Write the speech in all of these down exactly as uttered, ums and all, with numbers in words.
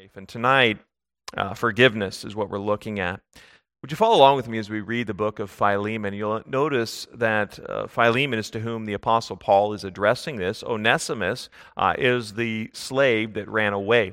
life. And tonight, uh, forgiveness is what we're looking at. Would you follow along with me as we read the book of Philemon? You'll notice that uh, Philemon is to whom the Apostle Paul is addressing this. Onesimus uh, is the slave that ran away.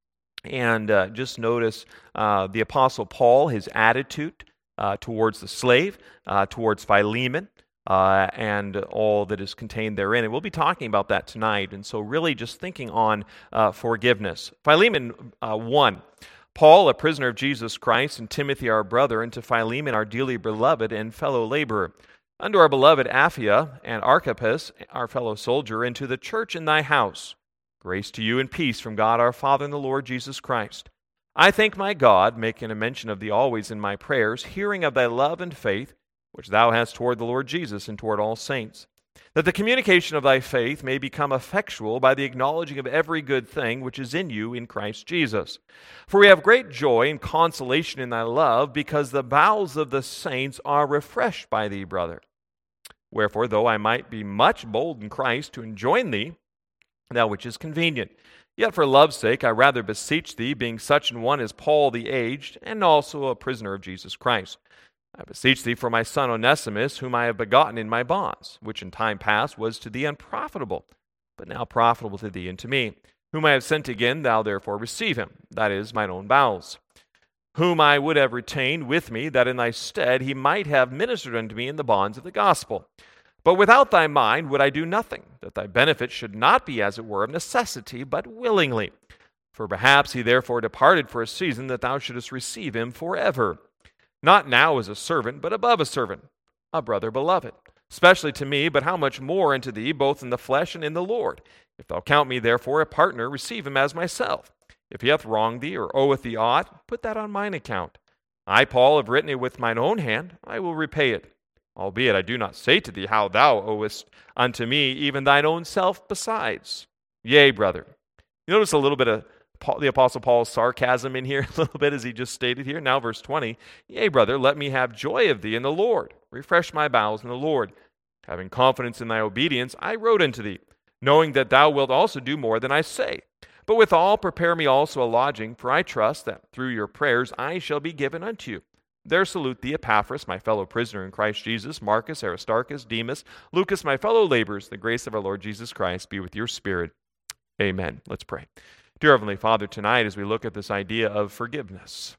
And uh, just notice uh, the Apostle Paul, his attitude uh, towards the slave, uh, towards Philemon, uh, and all that is contained therein. And we'll be talking about that tonight. And so really just thinking on uh, forgiveness. Philemon uh, one. Paul, a prisoner of Jesus Christ, and Timothy, our brother, and to Philemon, our dearly beloved and fellow laborer, unto our beloved Apphia and Archippus, our fellow soldier, and to the church in thy house, grace to you and peace from God our Father and the Lord Jesus Christ. I thank my God, making a mention of thee always in my prayers, hearing of thy love and faith, which thou hast toward the Lord Jesus and toward all saints, that the communication of thy faith may become effectual by the acknowledging of every good thing which is in you in Christ Jesus. For we have great joy and consolation in thy love, because the bowels of the saints are refreshed by thee, brother. Wherefore, though I might be much bold in Christ to enjoin thee, that which is convenient, yet for love's sake I rather beseech thee, being such an one as Paul the aged, and also a prisoner of Jesus Christ. I beseech thee for my son Onesimus, whom I have begotten in my bonds, which in time past was to thee unprofitable, but now profitable to thee and to me, whom I have sent again, thou therefore receive him, that is, mine own bowels, whom I would have retained with me, that in thy stead he might have ministered unto me in the bonds of the gospel. But without thy mind would I do nothing, that thy benefit should not be, as it were, of necessity, but willingly. For perhaps he therefore departed for a season, that thou shouldest receive him forever. Not now as a servant, but above a servant, a brother beloved, especially to me, but how much more unto thee, both in the flesh and in the Lord. If thou count me therefore a partner, receive him as myself. If he hath wronged thee, or oweth thee aught, put that on mine account. I, Paul, have written it with mine own hand, I will repay it. Albeit I do not say to thee how thou owest unto me even thine own self besides. Yea, brother. You notice a little bit of Paul, the Apostle Paul's sarcasm in here, a little bit as he just stated here. Now verse twenty, Yea, brother, let me have joy of thee in the Lord. Refresh my bowels in the Lord. Having confidence in thy obedience, I wrote unto thee, knowing that thou wilt also do more than I say. But withal prepare me also a lodging, for I trust that through your prayers I shall be given unto you. There salute thee Epaphras, my fellow prisoner in Christ Jesus, Marcus, Aristarchus, Demas, Lucas, my fellow laborers. The grace of our Lord Jesus Christ be with your spirit. Amen. Let's pray. Dear Heavenly Father, tonight as we look at this idea of forgiveness,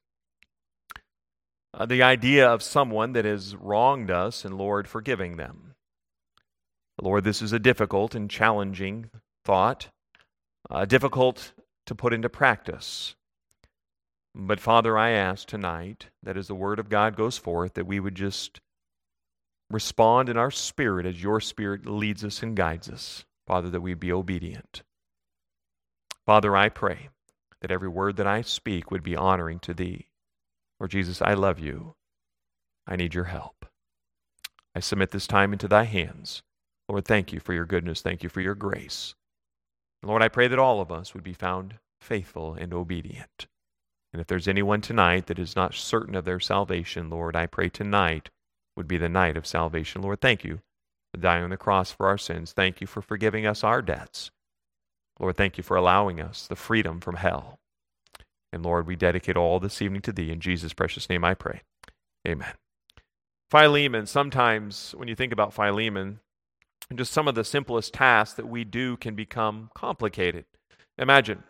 uh, the idea of someone that has wronged us and, Lord, forgiving them. Lord, this is a difficult and challenging thought, uh, difficult to put into practice. But Father, I ask tonight that as the Word of God goes forth, that we would just respond in our spirit as your Spirit leads us and guides us. Father, that we'd be obedient. Father, I pray that every word that I speak would be honoring to thee. Lord Jesus, I love you. I need your help. I submit this time into thy hands. Lord, thank you for your goodness. Thank you for your grace. Lord, I pray that all of us would be found faithful and obedient. And if there's anyone tonight that is not certain of their salvation, Lord, I pray tonight would be the night of salvation. Lord, thank you for dying on the cross for our sins. Thank you for forgiving us our debts. Lord, thank you for allowing us the freedom from hell. And Lord, we dedicate all this evening to thee. In Jesus' precious name I pray. Amen. Philemon, sometimes when you think about Philemon, just some of the simplest tasks that we do can become complicated. Imagine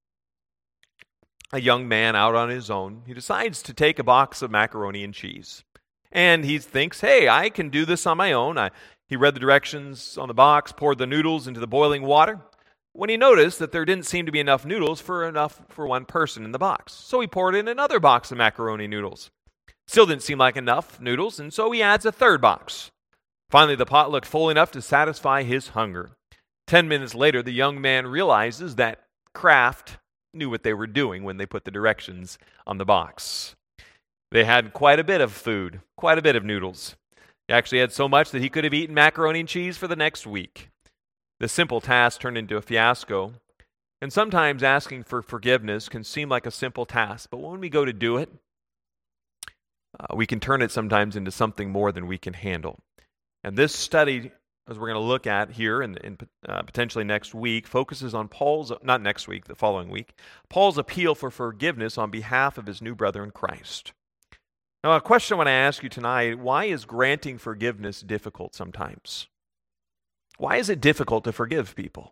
a young man out on his own. He decides to take a box of macaroni and cheese. And he thinks, hey, I can do this on my own. I, he read the directions on the box, poured the noodles into the boiling water, when he noticed that there didn't seem to be enough noodles for enough for one person in the box. So he poured in another box of macaroni noodles. Still didn't seem like enough noodles, and so he adds a third box. Finally, the pot looked full enough to satisfy his hunger. Ten minutes later, the young man realizes that Kraft knew what they were doing when they put the directions on the box. They had quite a bit of food, quite a bit of noodles. He actually had so much that he could have eaten macaroni and cheese for the next week. The simple task turned into a fiasco, and sometimes asking for forgiveness can seem like a simple task, but when we go to do it, uh, we can turn it sometimes into something more than we can handle. And this study as we're going to look at here and, and uh, potentially next week, focuses on Paul's, not next week, the following week, Paul's appeal for forgiveness on behalf of his new brother in Christ. Now, a question I want to ask you tonight, why is granting forgiveness difficult sometimes? Why is it difficult to forgive people?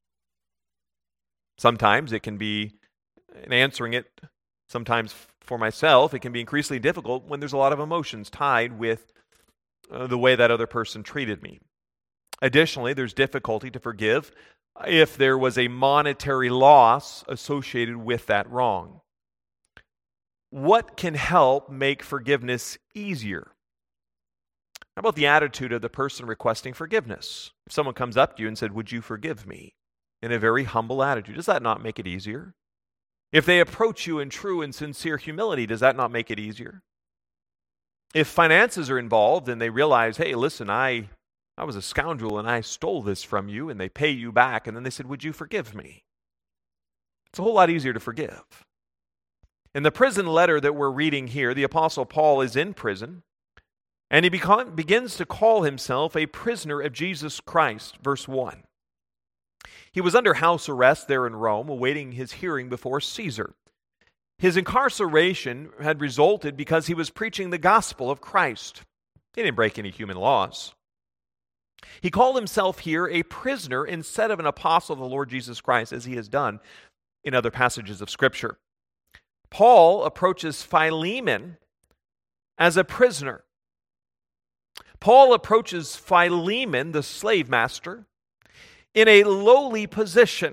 Sometimes it can be, in answering it, sometimes for myself, it can be increasingly difficult when there's a lot of emotions tied with uh, the way that other person treated me. Additionally, there's difficulty to forgive if there was a monetary loss associated with that wrong. What can help make forgiveness easier? How about the attitude of the person requesting forgiveness? If someone comes up to you and said, "Would you forgive me?" in a very humble attitude, does that not make it easier? If they approach you in true and sincere humility, does that not make it easier? If finances are involved and they realize, "Hey, listen, I, I was a scoundrel and I stole this from you," and they pay you back, and then they said, "Would you forgive me?" It's a whole lot easier to forgive. In the prison letter that we're reading here, the Apostle Paul is in prison, and he become, begins to call himself a prisoner of Jesus Christ, verse one. He was under house arrest there in Rome, awaiting his hearing before Caesar. His incarceration had resulted because he was preaching the gospel of Christ. He didn't break any human laws. He called himself here a prisoner instead of an apostle of the Lord Jesus Christ, as he has done in other passages of Scripture. Paul approaches Philemon as a prisoner. Paul approaches Philemon, the slave master, in a lowly position.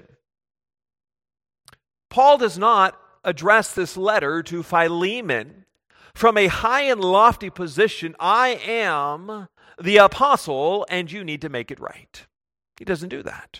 Paul does not address this letter to Philemon from a high and lofty position. "I am the apostle and you need to make it right." He doesn't do that.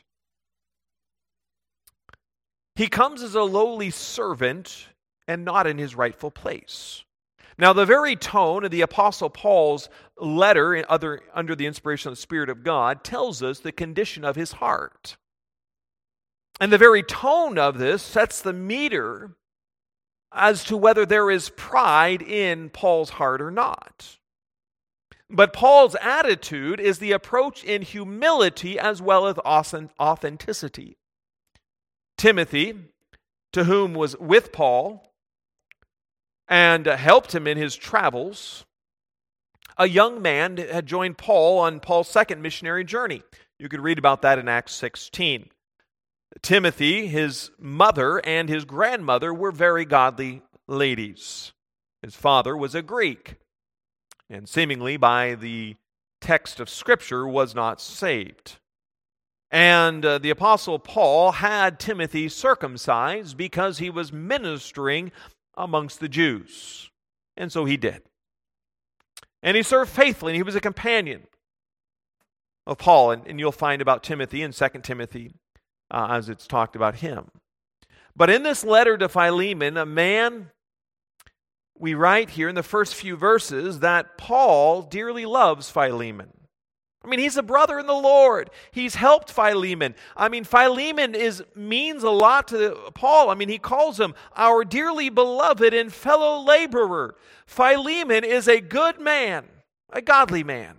He comes as a lowly servant and not in his rightful place. Now, the very tone of the Apostle Paul's letter, other, under the inspiration of the Spirit of God, tells us the condition of his heart. And the very tone of this sets the meter as to whether there is pride in Paul's heart or not. But Paul's attitude is the approach in humility as well as authenticity. Timothy, to whom was with Paul, and helped him in his travels, a young man had joined Paul on Paul's second missionary journey. You could read about that in Acts sixteen. Timothy, his mother, and his grandmother were very godly ladies. His father was a Greek, and seemingly by the text of Scripture was not saved. And uh, the Apostle Paul had Timothy circumcised because he was ministering amongst the Jews. And so he did. And he served faithfully, and he was a companion of Paul. And, and you'll find about Timothy in Second Timothy uh, as it's talked about him. But in this letter to Philemon, a man, we write here in the first few verses that Paul dearly loves Philemon. I mean, he's a brother in the Lord. He's helped Philemon. I mean, Philemon is means a lot to Paul. I mean, he calls him our dearly beloved and fellow laborer. Philemon is a good man, a godly man.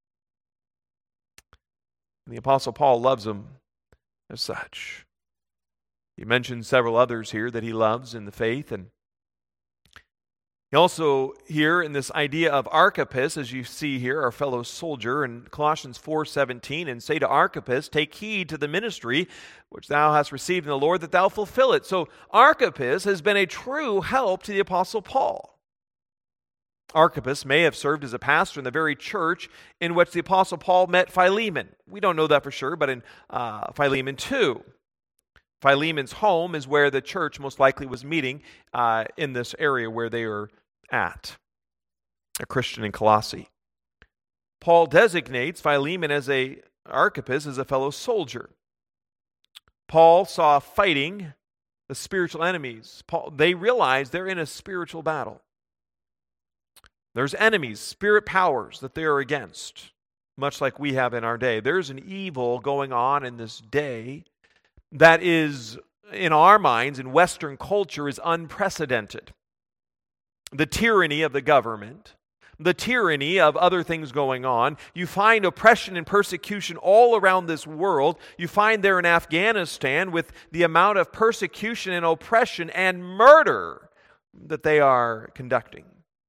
And the Apostle Paul loves him as such. He mentions several others here that he loves in the faith, and he also, here in this idea of Archippus, as you see here, our fellow soldier, in Colossians four seventeen, and say to Archippus, "Take heed to the ministry which thou hast received in the Lord, that thou fulfill it." So Archippus has been a true help to the Apostle Paul. Archippus may have served as a pastor in the very church in which the Apostle Paul met Philemon. We don't know that for sure, but in uh, Philemon two. Philemon's home is where the church most likely was meeting uh, in this area where they are at, a Christian in Colossae. Paul designates Philemon as a Archippus as a fellow soldier. Paul saw fighting the spiritual enemies. Paul, they realize they're in a spiritual battle. There's enemies, spirit powers that they are against, much like we have in our day. There's an evil going on in this day that is, in our minds, in Western culture, is unprecedented. The tyranny of the government, the tyranny of other things going on. You find oppression and persecution all around this world. You find there in Afghanistan with the amount of persecution and oppression and murder that they are conducting.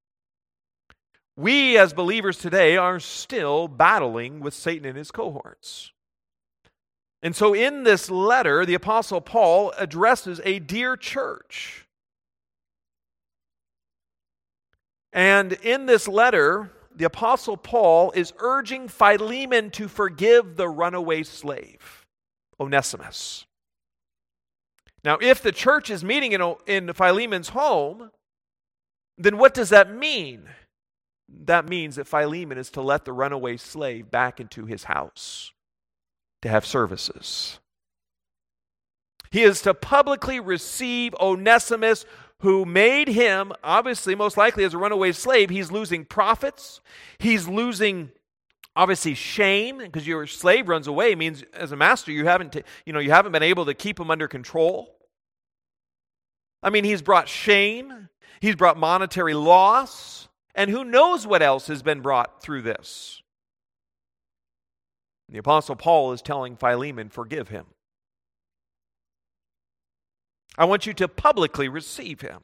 We as believers today are still battling with Satan and his cohorts. And so in this letter, the Apostle Paul addresses a dear church. And in this letter, the Apostle Paul is urging Philemon to forgive the runaway slave, Onesimus. Now, if the church is meeting in, in Philemon's home, then what does that mean? That means that Philemon is to let the runaway slave back into his house to have services. He is to publicly receive Onesimus, who made him, obviously, most likely as a runaway slave. He's losing profits. He's losing, obviously, shame, because your slave runs away. It means, as a master, you haven't, t- you know, you haven't been able to keep him under control. I mean, he's brought shame. He's brought monetary loss. And who knows what else has been brought through this? The Apostle Paul is telling Philemon, forgive him. I want you to publicly receive him.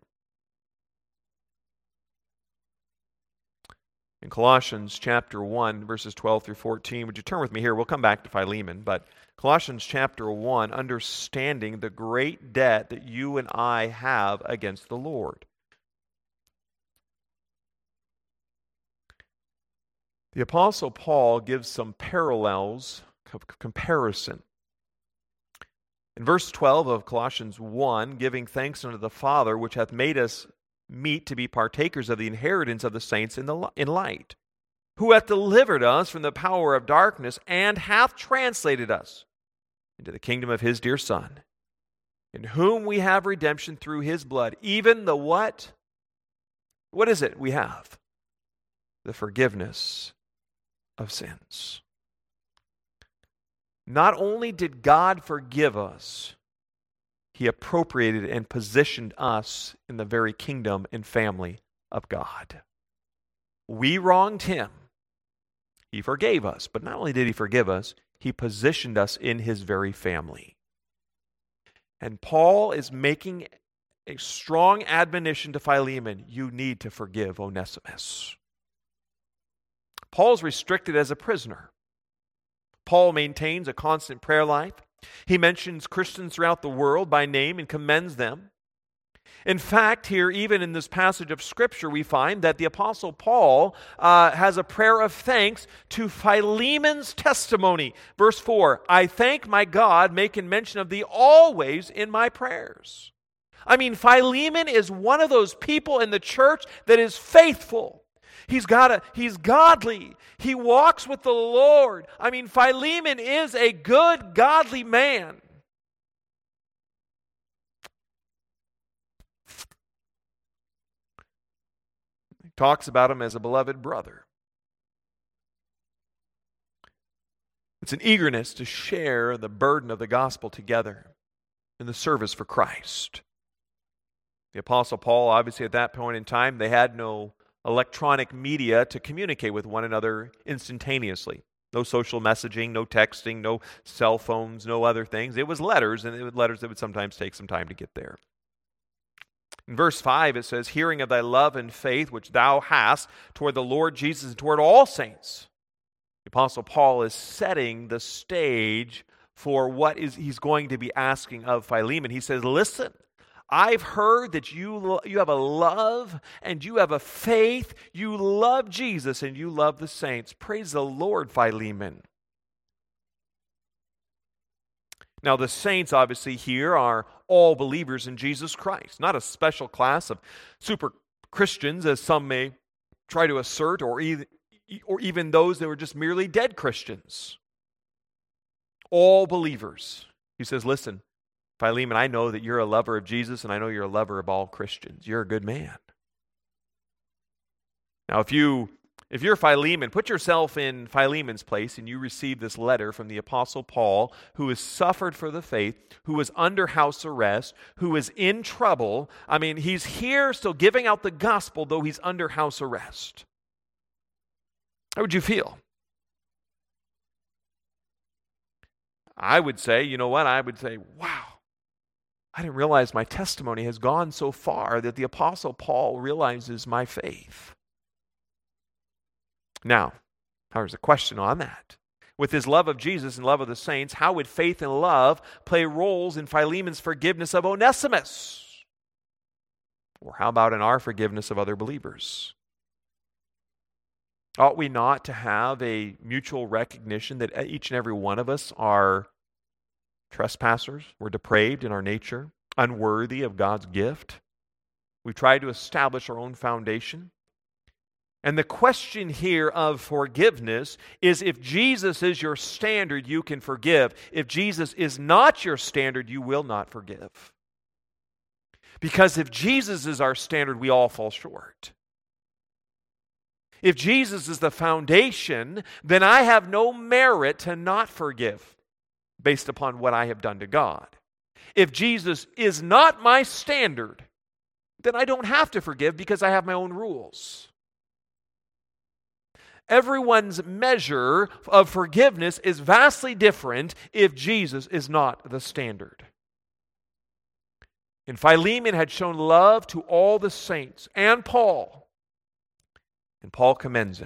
In Colossians chapter one, verses twelve through fourteen, would you turn with me here? We'll come back to Philemon, but Colossians chapter one, understanding the great debt that you and I have against the Lord. The Apostle Paul gives some parallels, comparison. In verse twelve of Colossians one, giving thanks unto the Father, which hath made us meet to be partakers of the inheritance of the saints in, the, in light, who hath delivered us from the power of darkness, and hath translated us into the kingdom of his dear Son, in whom we have redemption through his blood, even the what? What is it we have? The forgiveness of sins. Not only did God forgive us, he appropriated and positioned us in the very kingdom and family of God. We wronged him. He forgave us. But not only did he forgive us, he positioned us in his very family. And Paul is making a strong admonition to Philemon, you need to forgive Onesimus. Paul's restricted as a prisoner. Paul maintains a constant prayer life. He mentions Christians throughout the world by name and commends them. In fact, here, even in this passage of Scripture, we find that the Apostle Paul uh, has a prayer of thanks to Philemon's testimony. Verse four, I thank my God, making mention of thee always in my prayers. I mean, Philemon is one of those people in the church that is faithful. He's got a, he's godly. He walks with the Lord. I mean, Philemon is a good, godly man. He talks about him as a beloved brother. It's an eagerness to share the burden of the gospel together in the service for Christ. The Apostle Paul, obviously at that point in time, they had no electronic media to communicate with one another instantaneously. No social messaging, no texting, no cell phones, no other things. It was letters, and it was letters that would sometimes take some time to get there. In verse five, it says, hearing of thy love and faith which thou hast toward the Lord Jesus and toward all saints. The Apostle Paul is setting the stage for what is he's going to be asking of Philemon. He says, listen, I've heard that you, you have a love and you have a faith. You love Jesus and you love the saints. Praise the Lord, Philemon. Now, the saints, obviously, here are all believers in Jesus Christ, not a special class of super Christians, as some may try to assert, or even, or even those that were just merely dead Christians. All believers. He says, listen, Philemon, I know that you're a lover of Jesus, and I know you're a lover of all Christians. You're a good man. Now, if you If you're Philemon, put yourself in Philemon's place and you receive this letter from the Apostle Paul, who has suffered for the faith, who is under house arrest, who is in trouble. I mean, he's here still giving out the gospel, though he's under house arrest. How would you feel? I would say, you know what? I would say, wow, I didn't realize my testimony has gone so far that the Apostle Paul realizes my faith. Now, there's a question on that. With his love of Jesus and love of the saints, how would faith and love play roles in Philemon's forgiveness of Onesimus? Or how about in our forgiveness of other believers? Ought we not to have a mutual recognition that each and every one of us are trespassers, we're depraved in our nature, unworthy of God's gift? We've tried to establish our own foundation. And the question here of forgiveness is, if Jesus is your standard, you can forgive. If Jesus is not your standard, you will not forgive. Because if Jesus is our standard, we all fall short. If Jesus is the foundation, then I have no merit to not forgive based upon what I have done to God. If Jesus is not my standard, then I don't have to forgive because I have my own rules. Everyone's measure of forgiveness is vastly different if Jesus is not the standard. And Philemon had shown love to all the saints and Paul. And Paul commends him.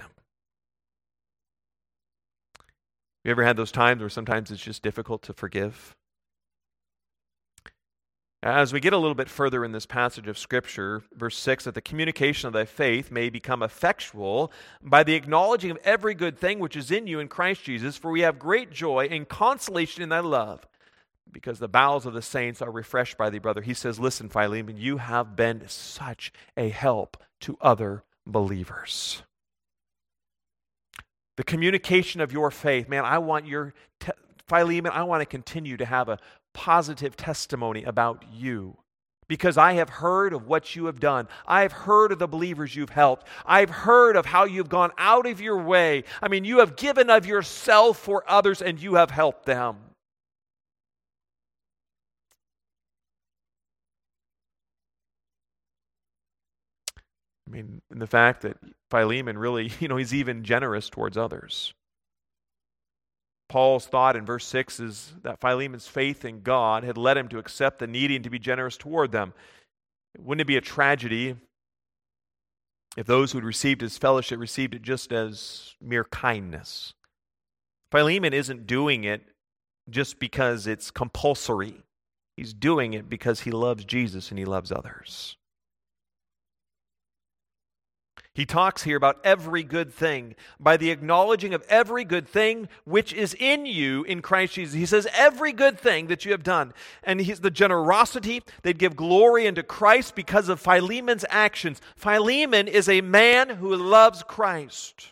You ever had those times where sometimes it's just difficult to forgive? As we get a little bit further in this passage of Scripture, verse six, that the communication of thy faith may become effectual by the acknowledging of every good thing which is in you in Christ Jesus, for we have great joy and consolation in thy love, because the bowels of the saints are refreshed by thee, brother. He says, listen, Philemon, you have been such a help to other believers. The communication of your faith, man, I want your, te- Philemon, I want to continue to have a positive testimony about you, because I have heard of what you have done. I have heard of the believers you've helped. I've heard of how you've gone out of your way. I mean, you have given of yourself for others and you have helped them. I mean, in the fact that Philemon really, you know, he's even generous towards others. Paul's thought in verse six is that Philemon's faith in God had led him to accept the needy and to be generous toward them. Wouldn't it be a tragedy if those who had received his fellowship received it just as mere kindness? Philemon isn't doing it just because it's compulsory. He's doing it because he loves Jesus and he loves others. He talks here about every good thing, by the acknowledging of every good thing which is in you in Christ Jesus. He says every good thing that you have done. And he's the generosity, they'd give glory unto Christ because of Philemon's actions. Philemon is a man who loves Christ.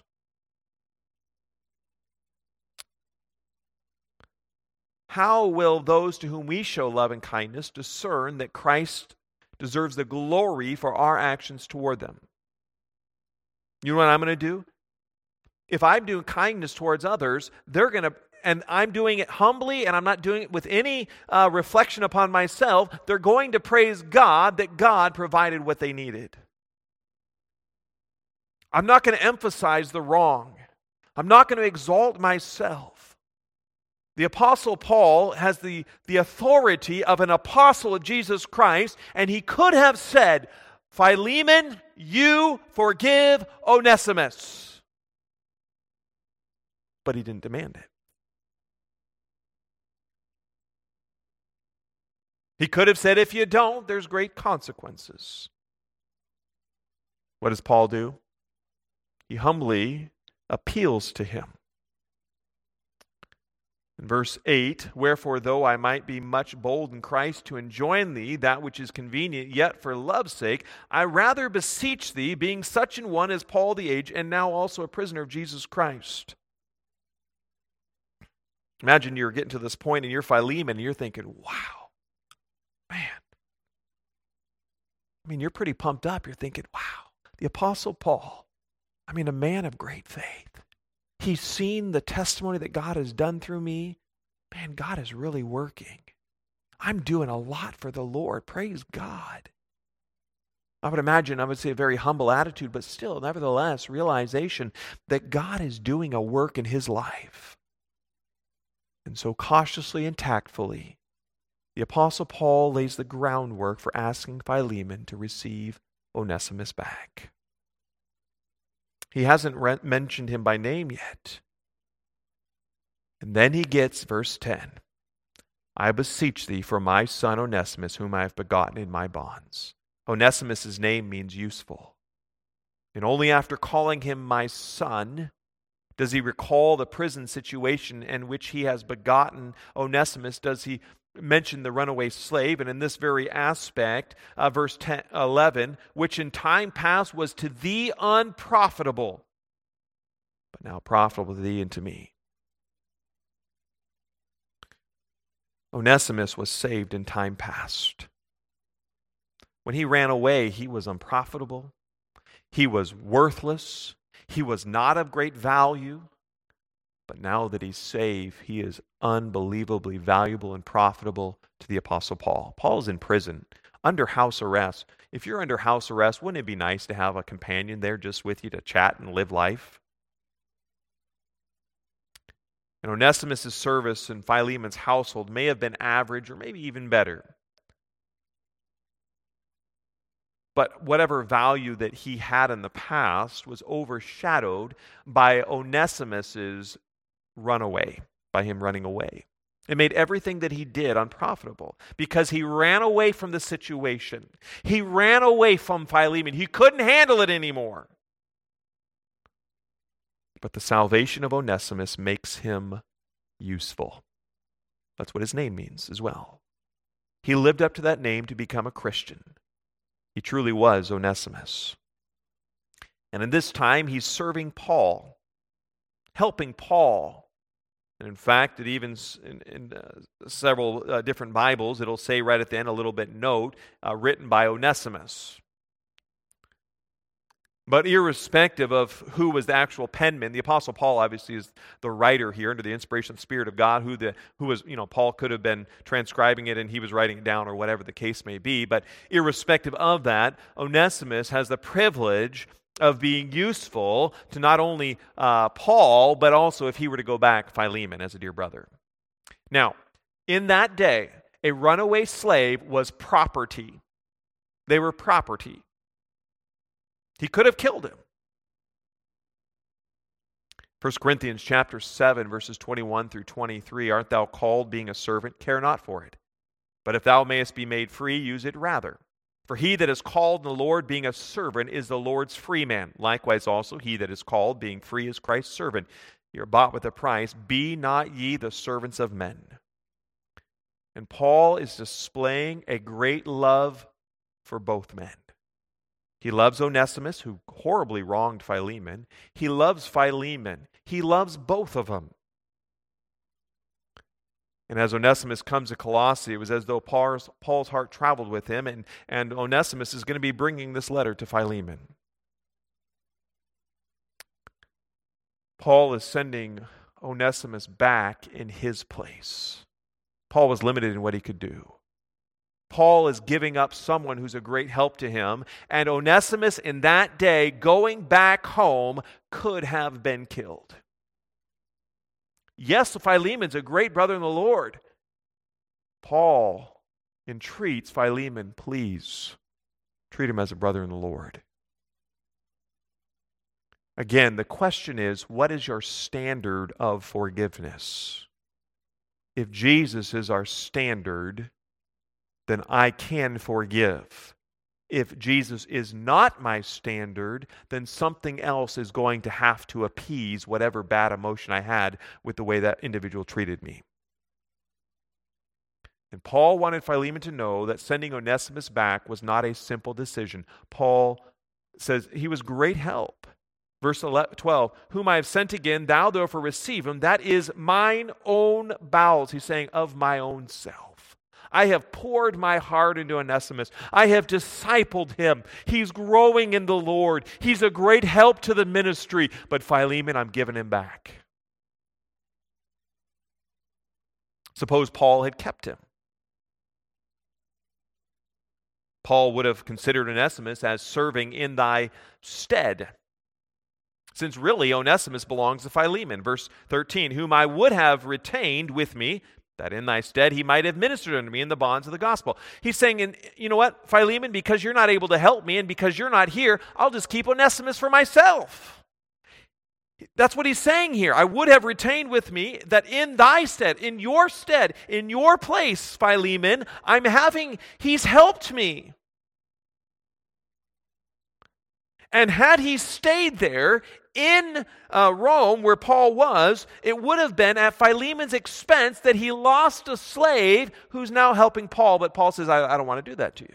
How will those to whom we show love and kindness discern that Christ deserves the glory for our actions toward them? You know what I'm going to do? If I'm doing kindness towards others, they're going to, and I'm doing it humbly and I'm not doing it with any uh, reflection upon myself, they're going to praise God that God provided what they needed. I'm not going to emphasize the wrong. I'm not going to exalt myself. The Apostle Paul has the, the authority of an apostle of Jesus Christ, and he could have said, Philemon, you forgive Onesimus. But he didn't demand it. He could have said, if you don't, there's great consequences. What does Paul do? He humbly appeals to him. In verse eight, wherefore, though I might be much bold in Christ to enjoin thee that which is convenient, yet for love's sake, I rather beseech thee, being such an one as Paul the aged, and now also a prisoner of Jesus Christ. Imagine you're getting to this point and you're Philemon and you're thinking, wow, man. I mean, you're pretty pumped up. You're thinking, wow, the Apostle Paul, I mean, a man of great faith. He's seen the testimony that God has done through me. Man, God is really working. I'm doing a lot for the Lord. Praise God. I would imagine, I would say a very humble attitude, but still, nevertheless, realization that God is doing a work in his life. And so cautiously and tactfully, the Apostle Paul lays the groundwork for asking Philemon to receive Onesimus back. He hasn't re- mentioned him by name yet. And then he gets verse ten. I beseech thee for my son Onesimus, whom I have begotten in my bonds. Onesimus' name means useful. And only after calling him my son does he recall the prison situation in which he has begotten Onesimus, does he mention the runaway slave. And in this very aspect, uh, verse ten, eleven, which in time past was to thee unprofitable, but now profitable to thee and to me. Onesimus was saved in time past. When he ran away, he was unprofitable. He was worthless. He was not of great value. But now that he's saved, he is unbelievably valuable and profitable to the Apostle Paul. Paul's in prison, under house arrest. If you're under house arrest, wouldn't it be nice to have a companion there just with you to chat and live life? And Onesimus' service in Philemon's household may have been average or maybe even better. But whatever value that he had in the past was overshadowed by Onesimus' runaway, by him running away. It made everything that he did unprofitable because he ran away from the situation. He ran away from Philemon. He couldn't handle it anymore. But the salvation of Onesimus makes him useful. That's what his name means as well. He lived up to that name to become a Christian. He truly was Onesimus. And in this time, he's serving Paul, helping Paul. And in fact, it even in, in uh, several uh, different Bibles, it'll say right at the end a little bit note, uh, written by Onesimus. But irrespective of who was the actual penman, the Apostle Paul obviously is the writer here under the inspiration of the Spirit of God, who the who was, you know, Paul could have been transcribing it and he was writing it down or whatever the case may be. But irrespective of that, Onesimus has the privilege of being useful to not only uh, Paul, but also, if he were to go back, Philemon as a dear brother. Now, in that day, a runaway slave was property. They were property. He could have killed him. First Corinthians chapter seven, verses twenty-one through twenty-three, art thou called, being a servant? Care not for it. But if thou mayest be made free, use it rather. For he that is called in the Lord, being a servant, is the Lord's free man. Likewise also, he that is called, being free, is Christ's servant. You are bought with a price. Be not ye the servants of men. And Paul is displaying a great love for both men. He loves Onesimus, who horribly wronged Philemon. He loves Philemon. He loves both of them. And as Onesimus comes to Colossae, it was as though Paul's, Paul's heart traveled with him, and, and Onesimus is going to be bringing this letter to Philemon. Paul is sending Onesimus back in his place. Paul was limited in what he could do. Paul is giving up someone who's a great help to him, and Onesimus in that day, going back home, could have been killed. Yes, Philemon's a great brother in the Lord. Paul entreats Philemon, please treat him as a brother in the Lord. Again, the question is, what is your standard of forgiveness? If Jesus is our standard, then I can forgive. If Jesus is not my standard, then something else is going to have to appease whatever bad emotion I had with the way that individual treated me. And Paul wanted Philemon to know that sending Onesimus back was not a simple decision. Paul says he was great help. Verse twelve, whom I have sent again, thou therefore receive him. That is mine own bowels. He's saying, of my own self. I have poured my heart into Onesimus. I have discipled him. He's growing in the Lord. He's a great help to the ministry. But Philemon, I'm giving him back. Suppose Paul had kept him. Paul would have considered Onesimus as serving in thy stead, since really Onesimus belongs to Philemon. Verse thirteen, whom I would have retained with me, that in thy stead he might have ministered unto me in the bonds of the gospel. He's saying, and you know what, Philemon, because you're not able to help me and because you're not here, I'll just keep Onesimus for myself. That's what he's saying here. I would have retained with me that in thy stead, in your stead, in your place, Philemon, I'm having, he's helped me. And had he stayed there in uh, Rome, where Paul was, it would have been at Philemon's expense that he lost a slave who's now helping Paul. But Paul says, I, I don't want to do that to you.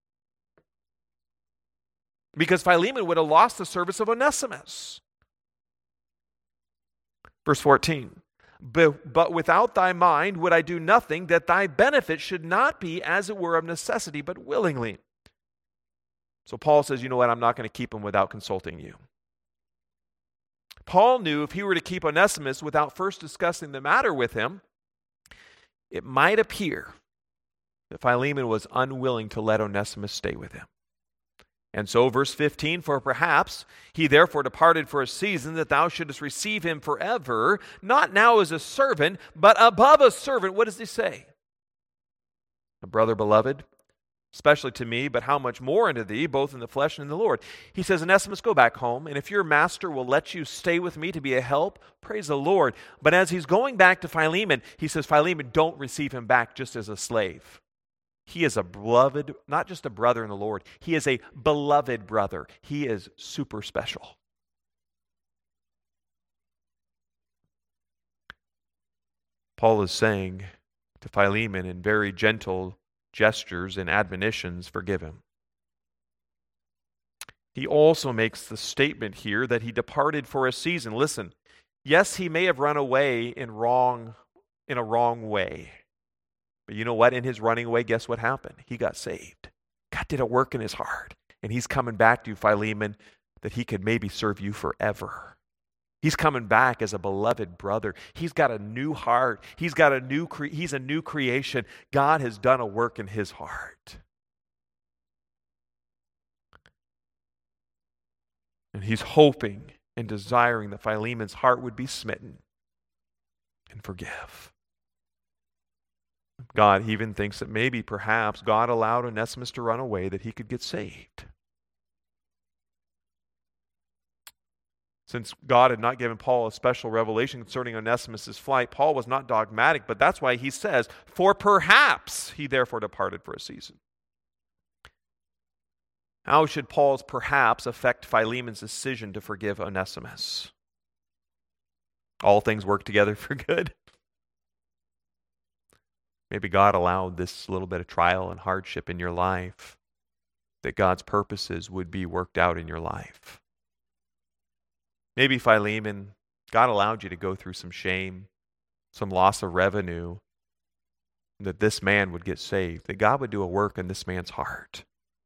Because Philemon would have lost the service of Onesimus. Verse fourteen, but, but without thy mind would I do nothing, that thy benefit should not be as it were of necessity, but willingly. So Paul says, you know what, I'm not going to keep him without consulting you. Paul knew if he were to keep Onesimus without first discussing the matter with him, it might appear that Philemon was unwilling to let Onesimus stay with him. And so, verse fifteen, for perhaps he therefore departed for a season, that thou shouldest receive him forever, not now as a servant, but above a servant. What does he say? A brother beloved, especially to me, but how much more unto thee, both in the flesh and in the Lord. He says, Onesimus, go back home, and if your master will let you stay with me to be a help, praise the Lord. But as he's going back to Philemon, he says, Philemon, don't receive him back just as a slave. He is a beloved, not just a brother in the Lord, he is a beloved brother. He is super special. Paul is saying to Philemon in very gentle gestures and admonitions, forgive him. He also makes the statement here that he departed for a season. Listen, yes, he may have run away in wrong, in a wrong way. But you know what? In his running away, guess what happened? He got saved. God did a work in his heart. And he's coming back to you, Philemon, that he could maybe serve you forever. He's coming back as a beloved brother. He's got a new heart. He's got a new cre- he's a new creation. God has done a work in his heart. And he's hoping and desiring that Philemon's heart would be smitten and forgive. God even thinks that maybe, perhaps, God allowed Onesimus to run away that he could get saved. Since God had not given Paul a special revelation concerning Onesimus' flight, Paul was not dogmatic, but that's why he says, for perhaps he therefore departed for a season. How should Paul's perhaps affect Philemon's decision to forgive Onesimus? All things work together for good. Maybe God allowed this little bit of trial and hardship in your life, that God's purposes would be worked out in your life. Maybe Philemon, God allowed you to go through some shame, some loss of revenue, that this man would get saved, that God would do a work in this man's heart.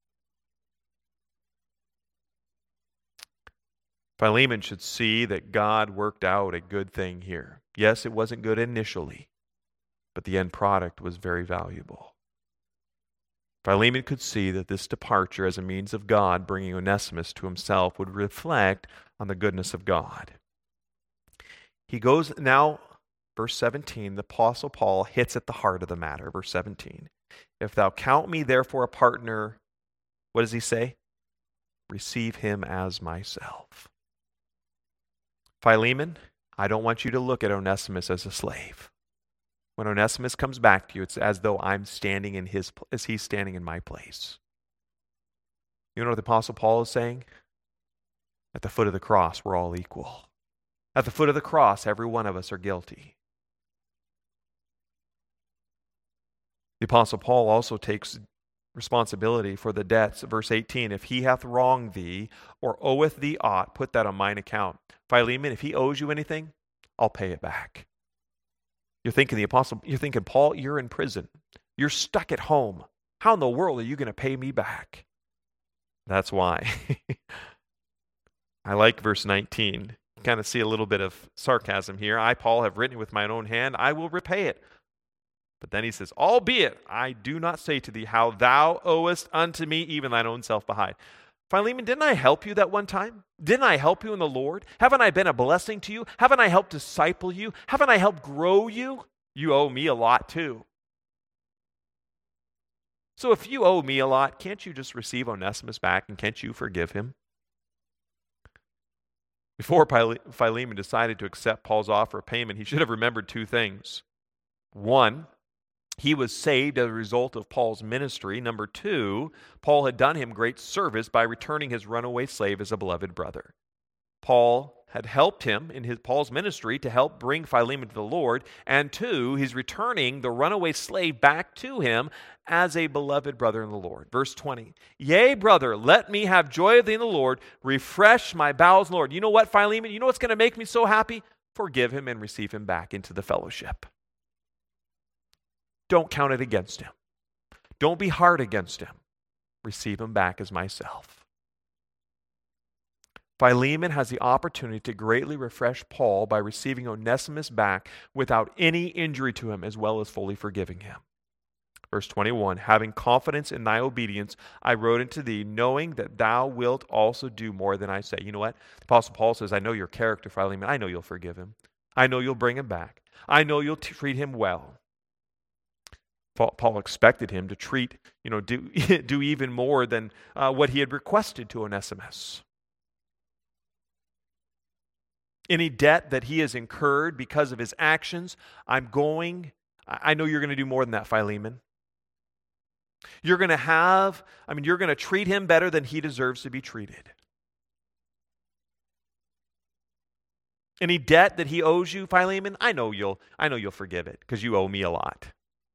Philemon should see that God worked out a good thing here. Yes, it wasn't good initially, but the end product was very valuable. Philemon could see that this departure as a means of God bringing Onesimus to himself would reflect on the goodness of God. He goes now, verse seventeen, the Apostle Paul hits at the heart of the matter. Verse seventeen, if thou count me therefore a partner, what does he say? Receive him as myself. Philemon, I don't want you to look at Onesimus as a slave. When Onesimus comes back to you, it's as though I'm standing in his, as he's standing in my place. You know what the Apostle Paul is saying? At the foot of the cross, we're all equal. At the foot of the cross, every one of us are guilty. The Apostle Paul also takes responsibility for the debts. Verse eighteen, if he hath wronged thee, or oweth thee aught, put that on mine account. Philemon, if he owes you anything, I'll pay it back. You're thinking the apostle, you're thinking, Paul, you're in prison. You're stuck at home. How in the world are you going to pay me back? That's why. I like verse nineteen. You kind of see a little bit of sarcasm here. I, Paul, have written it with mine own hand. I will repay it. But then he says, albeit I do not say to thee how thou owest unto me even thine own self behind. Philemon, didn't I help you that one time? Didn't I help you in the Lord? Haven't I been a blessing to you? Haven't I helped disciple you? Haven't I helped grow you? You owe me a lot too. So if you owe me a lot, can't you just receive Onesimus back and can't you forgive him? Before Philemon decided to accept Paul's offer of payment, he should have remembered two things. One, he was saved as a result of Paul's ministry. Number two, Paul had done him great service by returning his runaway slave as a beloved brother. Paul had helped him in his Paul's ministry to help bring Philemon to the Lord. And two, he's returning the runaway slave back to him as a beloved brother in the Lord. Verse twenty, yea, brother, let me have joy of thee in the Lord. Refresh my bowels in the Lord. You know what, Philemon? You know what's going to make me so happy? Forgive him and receive him back into the fellowship. Don't count it against him. Don't be hard against him. Receive him back as myself. Philemon has the opportunity to greatly refresh Paul by receiving Onesimus back without any injury to him, as well as fully forgiving him. Verse twenty-one, having confidence in thy obedience, I wrote unto thee, knowing that thou wilt also do more than I say. You know what? The Apostle Paul says, I know your character, Philemon. I know you'll forgive him. I know you'll bring him back. I know you'll treat him well. Paul expected him to treat, you know, do, do even more than uh, what he had requested to Onesimus. Any debt that he has incurred because of his actions, I'm going, I know you're going to do more than that, Philemon. You're going to have, I mean, you're going to treat him better than he deserves to be treated. Any debt that he owes you, Philemon, I know you'll, I know you'll forgive it because you owe me a lot.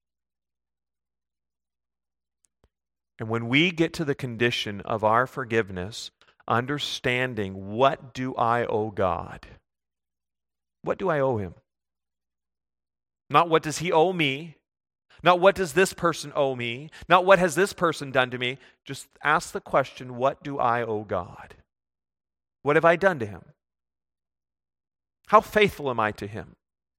And when we get to the condition of our forgiveness, understanding what do I owe God? What do I owe him? Not what does he owe me? Not what does this person owe me? Not what has this person done to me? Just ask the question, what do I owe God? What have I done to him? How faithful am I to him?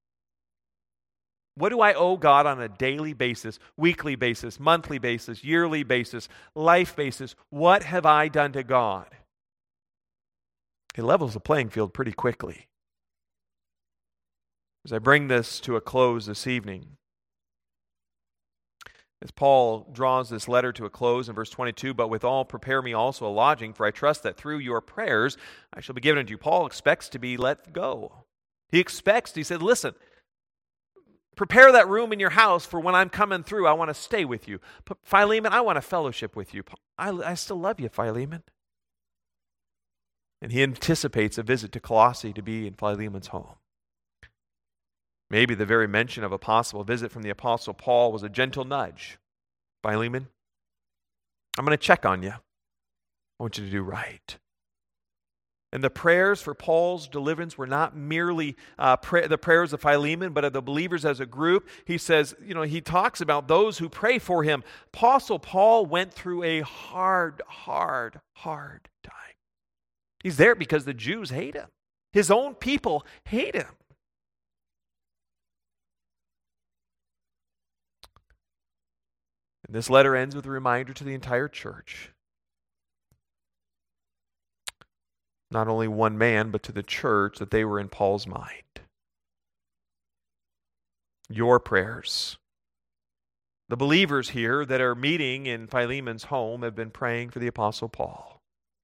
What do I owe God on a daily basis, weekly basis, monthly basis, yearly basis, life basis? What have I done to God? It levels the playing field pretty quickly. As I bring this to a close this evening, as Paul draws this letter to a close in verse twenty-two, but withal prepare me also a lodging, for I trust that through your prayers I shall be given unto you. Paul expects to be let go. He expects, he said, listen, prepare that room in your house for when I'm coming through. I want to stay with you. Philemon, I want to fellowship with you. I, I still love you, Philemon. And he anticipates a visit to Colossae to be in Philemon's home. Maybe the very mention of a possible visit from the Apostle Paul was a gentle nudge. Philemon, I'm going to check on you. I want you to do right. And the prayers for Paul's deliverance were not merely uh, pray- the prayers of Philemon, but of the believers as a group. He says, you know, he talks about those who pray for him. Apostle Paul went through a hard, hard, hard time. He's there because the Jews hate him. His own people hate him. And this letter ends with a reminder to the entire church. Not only one man, but to the church, that they were in Paul's mind. Your prayers. The believers here that are meeting in Philemon's home have been praying for the Apostle Paul.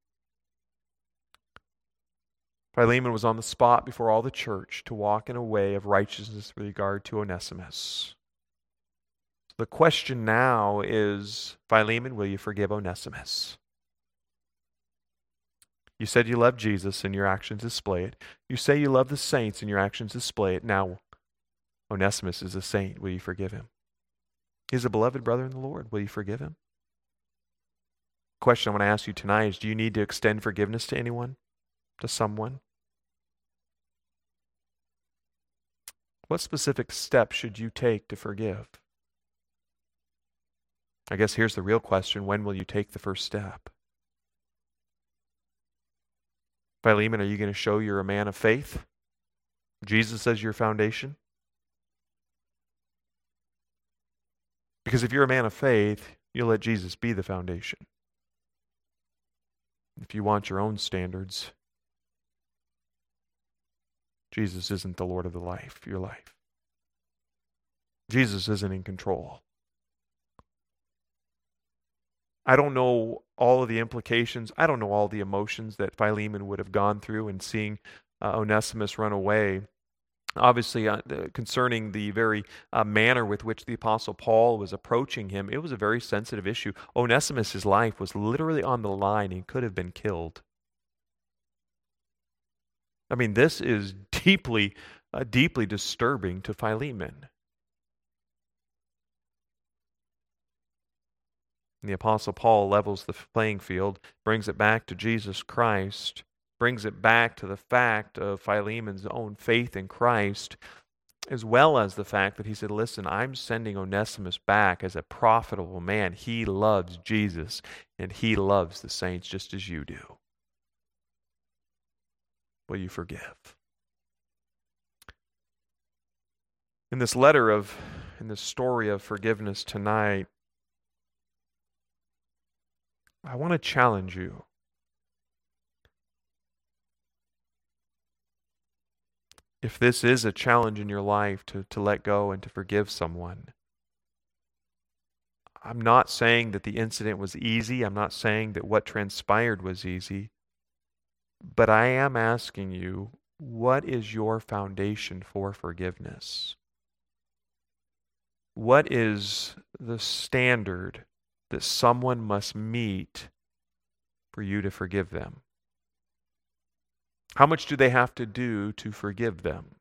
Philemon was on the spot before all the church to walk in a way of righteousness with regard to Onesimus. So the question now is, Philemon, will you forgive Onesimus? You said you love Jesus and your actions display it. You say you love the saints and your actions display it. Now, Onesimus is a saint. Will you forgive him? He's a beloved brother in the Lord. Will you forgive him? The question I want to ask you tonight is, do you need to extend forgiveness to anyone? To someone? What specific steps should you take to forgive? I guess here's the real question. When will you take the first step? Philemon, are you going to show you're a man of faith? Jesus as your foundation? Because if you're a man of faith, you'll let Jesus be the foundation. If you want your own standards, Jesus isn't the Lord of the life, your life. Jesus isn't in control. I don't know all of the implications. I don't know all the emotions that Philemon would have gone through in seeing uh, Onesimus run away. Obviously, uh, concerning the very uh, manner with which the Apostle Paul was approaching him, it was a very sensitive issue. Onesimus' life was literally on the line. He could have been killed. I mean, this is deeply, uh, deeply disturbing to Philemon. And the Apostle Paul levels the playing field, brings it back to Jesus Christ, brings it back to the fact of Philemon's own faith in Christ, as well as the fact that he said, listen, I'm sending Onesimus back as a profitable man. He loves Jesus, and he loves the saints just as you do. Will you forgive? In this letter of, in this story of forgiveness tonight, I want to challenge you. If this is a challenge in your life to, to let go and to forgive someone, I'm not saying that the incident was easy. I'm not saying that what transpired was easy. But I am asking you, what is your foundation for forgiveness? What is the standard that someone must meet for you to forgive them? How much do they have to do to forgive them?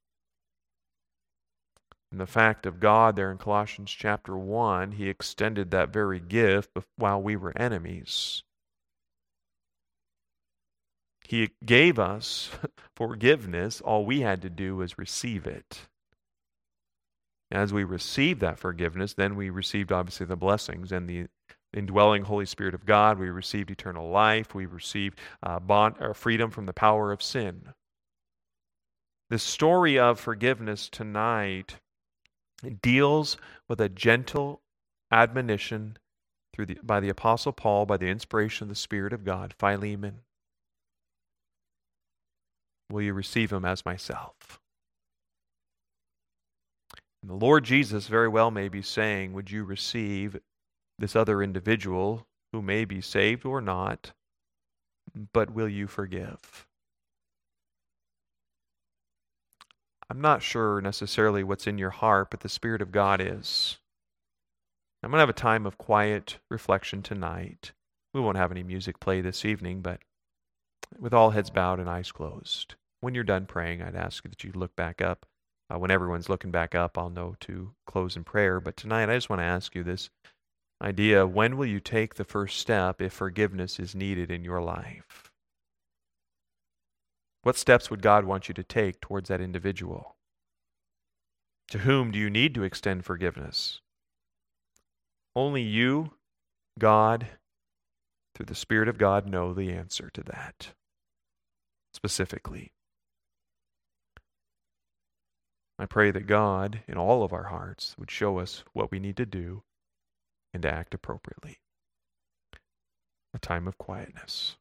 And the fact of God there in Colossians chapter one, He extended that very gift while we were enemies. He gave us forgiveness. All we had to do was receive it. As we received that forgiveness, then we received obviously the blessings and the indwelling Holy Spirit of God. We received eternal life. We received uh, bond, or freedom from the power of sin. The story of forgiveness tonight deals with a gentle admonition through the, by the Apostle Paul, by the inspiration of the Spirit of God. Philemon, will you receive him as myself? And the Lord Jesus very well may be saying, would you receive this other individual who may be saved or not, but will you forgive? I'm not sure necessarily what's in your heart, but the Spirit of God is. I'm going to have a time of quiet reflection tonight. We won't have any music play this evening, but with all heads bowed and eyes closed. When you're done praying, I'd ask you that you look back up. Uh, when everyone's looking back up, I'll know to close in prayer. But tonight, I just want to ask you this idea: when will you take the first step if forgiveness is needed in your life? What steps would God want you to take towards that individual? To whom do you need to extend forgiveness? Only you, God, through the Spirit of God, know the answer to that specifically. I pray that God, in all of our hearts, would show us what we need to do and to act appropriately. A time of quietness.